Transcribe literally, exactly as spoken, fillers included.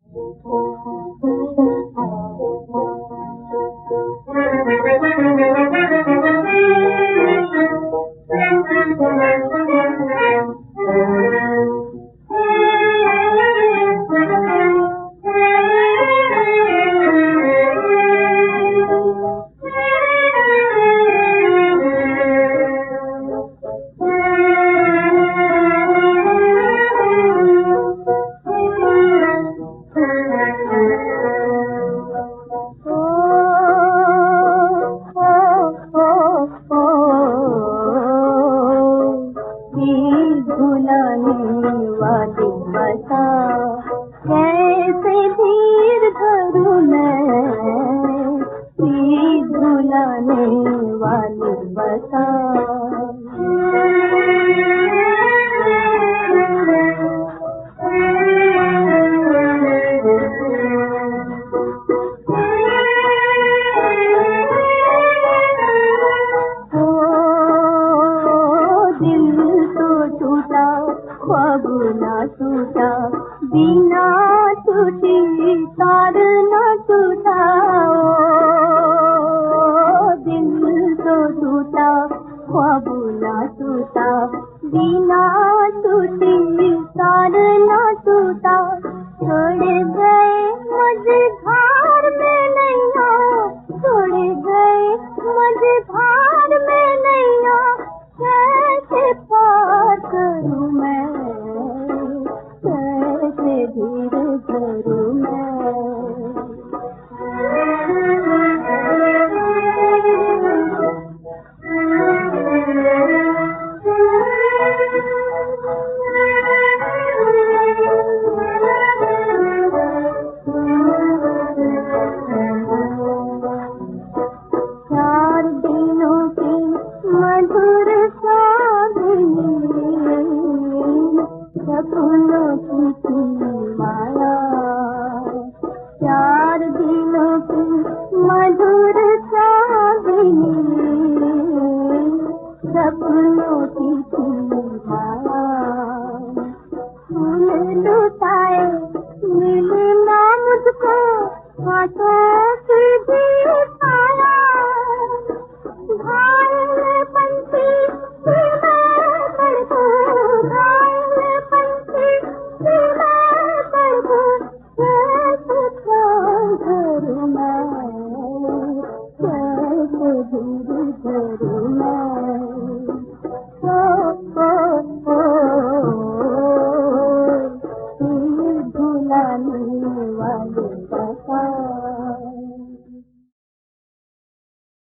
कैसे धीर धरूं मैं, प्रीत भुलाने वाली बता। ख्वाब ना टूटा, बिना टूटी तार ना टूटा, ओ दिल तो टूटा, ख्वाब ना टूटा, बिना टूटी तार ना टूटा। छोड़ गए मझधार में नैया, छोड़ गए मझधार में नैया, कैसे पार करूं मैं, कैसे धीरे धरूं मैं। चार दिनों की मधुर सपनों की थी माया, चार दिनों की मधुर चांदनी, सपनों की थी माया। फूल लुटाए मिले ना मुझको, हाथों की भी छाया, घायल पंछी भुलाने वाली बता।